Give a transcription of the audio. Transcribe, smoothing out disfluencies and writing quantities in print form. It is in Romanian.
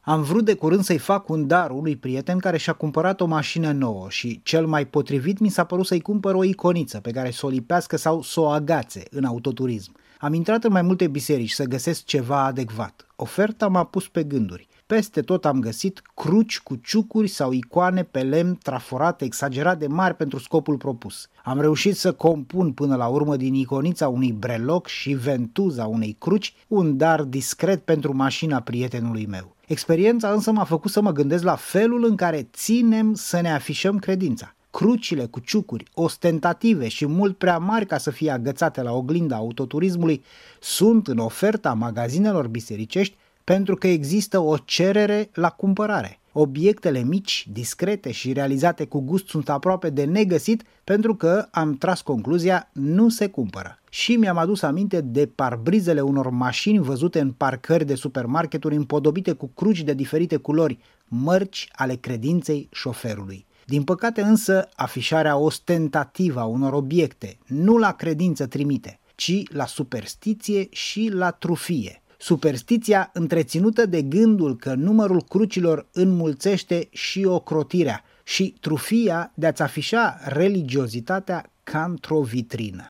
Am vrut de curând să-i fac un dar unui prieten care și-a cumpărat o mașină nouă și cel mai potrivit mi s-a părut să-i cumpăr o iconiță pe care să o lipească sau să o agațe în autoturism. Am intrat în mai multe biserici să găsesc ceva adecvat. Oferta m-a pus pe gânduri. Peste tot am găsit cruci cu ciucuri sau icoane pe lemn traforate exagerat de mari pentru scopul propus. Am reușit să compun până la urmă din iconița unui breloc și ventuza unei cruci un dar discret pentru mașina prietenului meu. Experiența însă m-a făcut să mă gândesc la felul în care ținem să ne afișăm credința. Crucile cu ciucuri, ostentative și mult prea mari ca să fie agățate la oglinda autoturismului, sunt în oferta magazinelor bisericești pentru că există o cerere la cumpărare. Obiectele mici, discrete și realizate cu gust sunt aproape de negăsit pentru că, am tras concluzia, nu se cumpără. Și mi-am adus aminte de parbrizele unor mașini văzute în parcări de supermarketuri împodobite cu cruci de diferite culori, mărci ale credinței șoferului. Din păcate însă, afișarea ostentativă a unor obiecte nu la credință trimite, ci la superstiție și la trufie. Superstiția întreținută de gândul că numărul crucilor înmulțește și ocrotirea și trufia de a-ți afișa religiozitatea ca într-o vitrină.